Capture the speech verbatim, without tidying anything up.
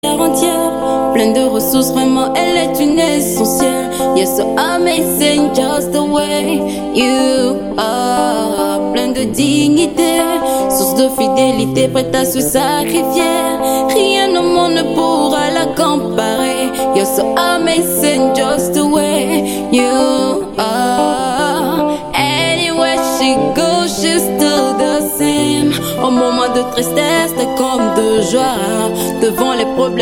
entière, pleine de ressources, vraiment elle est une essentielle. You're so amazing just the way you are, pleine de dignité, source de fidélité, prête à se sacrifier. Rien au monde ne pourra la comparer. You're so amazing just the way you are. Anywhere she goes, she's still the same. Au moment de tristesse, comme de joie, devant les problèmes